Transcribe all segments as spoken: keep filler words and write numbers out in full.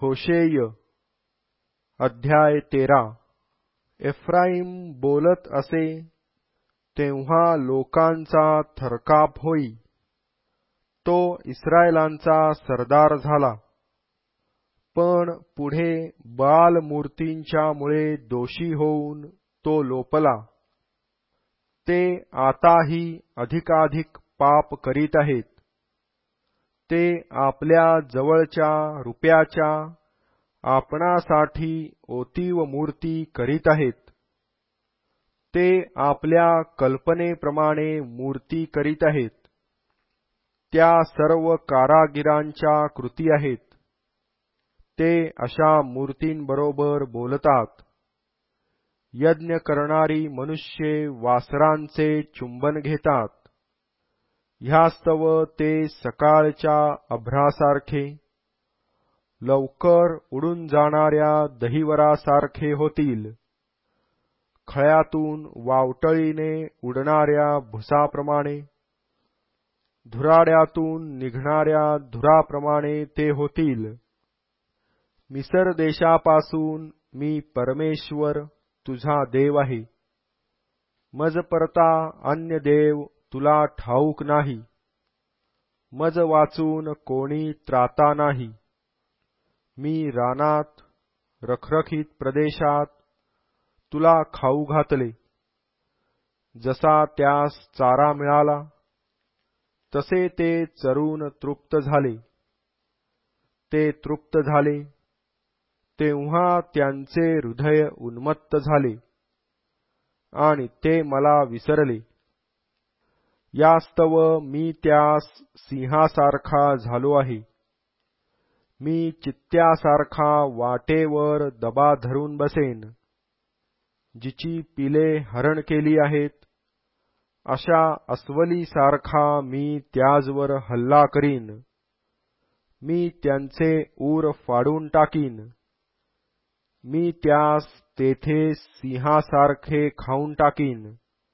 होशेय अध्याय तेरा. एफ्राईम बोलत असे तेव्हा लोकांचा थरकाप होई. तो इस्रायलांचा सरदार झाला. पण पुढे बाल मूर्तींच्यामुळे दोषी होऊन तो लोपला. ते आताही अधिकाधिक पाप करीत आहेत. ते आपल्या जवळच्या रुपयाच्या आपणासाठी ओतीव मूर्ती करीत आहेत. ते आपल्या कल्पनेप्रमाणे मूर्ती करीत आहेत. त्या सर्व कारागिरांच्या कृती आहेत. ते अशा मूर्तींबरोबर बोलतात. यज्ञ करणारी मनुष्ये वासरांचे चुंबन घेतात. ह्यास्तव ते सकाळच्या अभ्रासारखे, लवकर उडून जाणाऱ्या दहिवरासारखे होतील. खळ्यातून वावटळीने उडणाऱ्या भुसाप्रमाणे, धुराड्यातून निघणाऱ्या धुराप्रमाणे ते होतील. मिसर देशापासून मी परमेश्वर तुझा देव आहे. मज परता अन्य देव तुला ठाऊक नाही. मज वाचून कोणी त्राता नाही. मी रानात रखरखीत प्रदेशात तुला खाऊ घातले. जसा त्यास चारा मिळाला तसे ते चरून तृप्त झाले. ते तृप्त झाले तेव्हा त्यांचे हृदय उन्मत्त झाले आणि ते मला विसरले. यास्तव मी त्यास सिंहासारखा झालो आहे. मी चित्त्यासारखा वाटेवर दबा धरून बसेन. जिची पिले हरण केली आहेत, अशा अस्वलीसारखा मी त्याजवर हल्ला करीन. मी त्यांचे ऊर फाडून टाकीन. मी त्यास तेथे सिंहासारखे खाऊन टाकीन.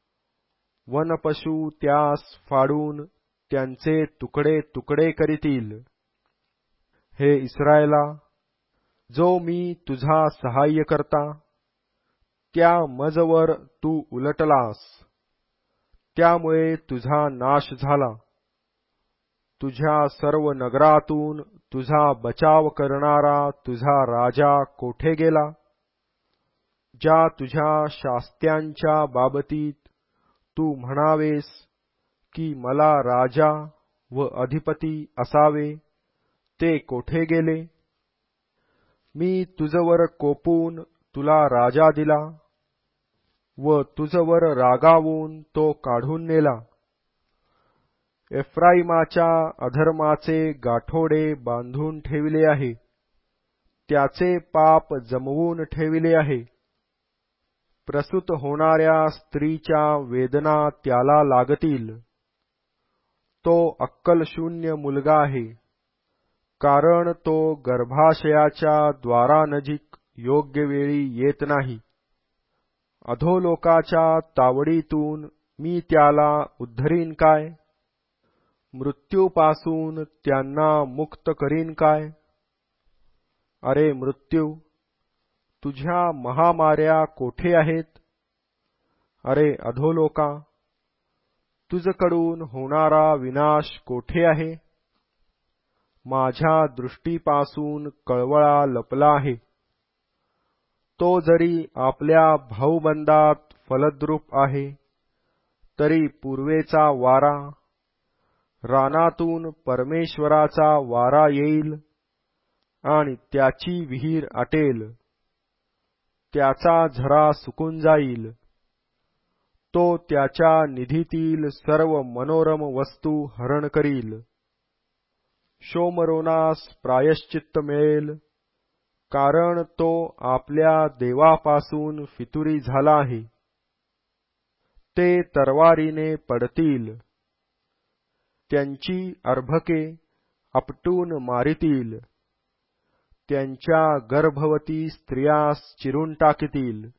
वनपशु त्यास फाडून त्यांचे तुकडे तुकडे करीतील. हे इस्रायला, जो मी तुझा सहाय्य करता, त्या मजवर तू उलटलास. त्यामुळे तुझा नाश झाला. तुझ्या सर्व नगरातून तुझा बचाव करणारा तुझा राजा कोठे गेला? ज्या तुझ्या शास्त्यांच्या बाबतीत तू म्हणावेस की मला राजा व अधिपती असावे, ते कोठे गेले? मी तुझवर कोपून तुला राजा दिला व तुझवर रागावून तो काढून नेला. एफ्राईमाच्या अधर्माचे गाठोडे बांधून ठेविले आहे. त्याचे पाप जमवून ठेविले आहे. प्रसूत होणाऱ्या स्त्रीच्या वेदना त्याला लागतील. तो अक्कलशून्य मुलगा आहे, कारण तो गर्भाशयाच्या द्वारानजीक योग्य वेळी येत नाही. अधोलोकाच्या तावडीतून मी त्याला उद्धरीन काय? मृत्यूपासून त्यांना मुक्त करीन काय? अरे मृत्यू, तुझ्या महामाऱ्या कोठे आहेत? अरे अधोलोका, तुझकडून होणारा विनाश कोठे आहे? माझ्या दृष्टीपासून कळवळा लपला आहे. तो जरी आपल्या भाऊबंदात फलद्रूप आहे, तरी पूर्वेचा वारा, रानातून परमेश्वराचा वारा येईल आणि त्याची विहीर आटेल. त्याचा झरा सुकून जाईल. तो त्याच्या निधीतील सर्व मनोरम वस्तू हरण करील. शोमरोनास प्रायश्चित्त मिळेल, कारण तो आपल्या देवापासून फितुरी झाला आहे. ते तरवारीने पडतील. त्यांची अर्भके आपटून मारितील. त्यांच्या गर्भवती स्त्रियास चिरून टाकतील.